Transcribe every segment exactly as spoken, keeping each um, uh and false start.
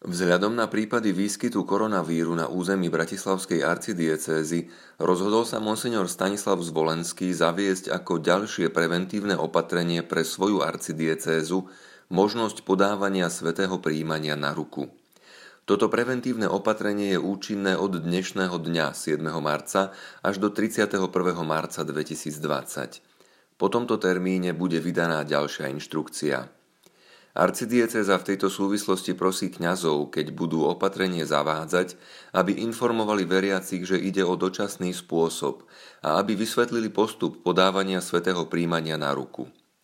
Vzhľadom na prípady výskytu koronavíru na území bratislavskej arcidiecézy rozhodol sa monsignor Stanislav Zvolenský zaviesť ako ďalšie preventívne opatrenie pre svoju arcidiecézu možnosť podávania svätého prijímania na ruku. Toto preventívne opatrenie je účinné od dnešného dňa siedmeho marca až do tridsiateho prvého marca dvetisícdvadsať. Po tomto termíne bude vydaná ďalšia inštrukcia. Arcidiecéza v tejto súvislosti prosí kňazov, keď budú opatrenie zavádzať, aby informovali veriacich, že ide o dočasný spôsob a aby vysvetlili postup podávania svätého prijímania na ruku.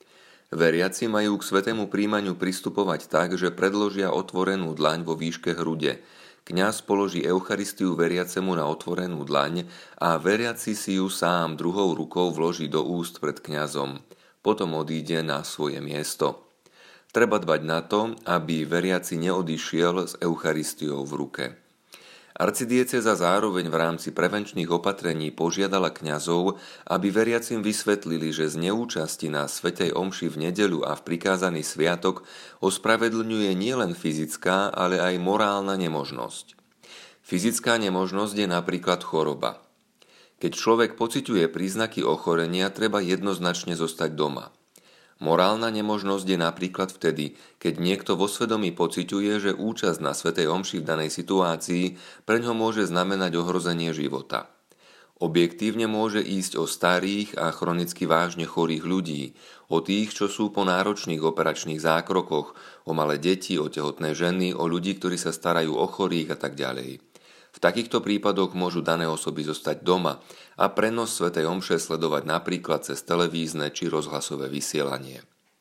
Veriaci majú k svätému prijímaniu pristupovať tak, že predložia otvorenú dlaň vo výške hrude. Kňaz položí Eucharistiu veriacemu na otvorenú dlaň a veriaci si ju sám druhou rukou vloží do úst pred kňazom. Potom odíde na svoje miesto. Treba dbať na to, aby veriaci neodišiel s Eucharistiou v ruke. Arcidiecéza zároveň v rámci prevenčných opatrení požiadala kňazov, aby veriacim vysvetlili, že z neúčasti na svätej omši v nedeľu a v prikázaný sviatok ospravedlňuje nielen fyzická, ale aj morálna nemožnosť. Fyzická nemožnosť je napríklad choroba. Keď človek pociťuje príznaky ochorenia, treba jednoznačne zostať doma. Morálna nemožnosť je napríklad vtedy, keď niekto vo svedomí pociťuje, že účasť na svätej omši v danej situácii preňho môže znamenať ohrozenie života. Objektívne môže ísť o starých a chronicky vážne chorých ľudí, o tých, čo sú po náročných operačných zákrokoch, o malé deti, o tehotné ženy, o ľudí, ktorí sa starajú o chorých a tak ďalej. V takýchto prípadoch môžu dané osoby zostať doma a prenos svätej omše sledovať napríklad cez televízne či rozhlasové vysielanie.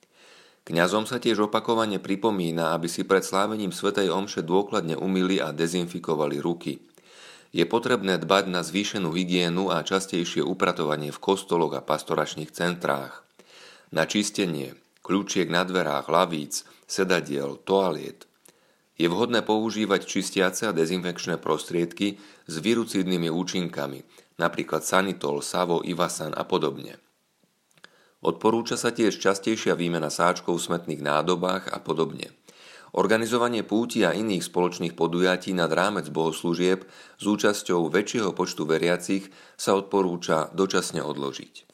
Kňazom sa tiež opakovane pripomína, aby si pred slávením svätej omše dôkladne umyli a dezinfikovali ruky. Je potrebné dbať na zvýšenú hygienu a častejšie upratovanie v kostoloch a pastoračných centrách. Na čistenie, kľúčiek na dverách, lavíc, sedadiel, toaliet. Je vhodné používať čistiace a dezinfekčné prostriedky s virucídnymi účinkami, napríklad Sanitol, Savo, Ivasan a podobne. Odporúča sa tiež častejšia výmena sáčkov v smetných nádobách a podobne. Organizovanie púti a iných spoločných podujatí nad rámec bohoslúžieb s účasťou väčšieho počtu veriacich sa odporúča dočasne odložiť.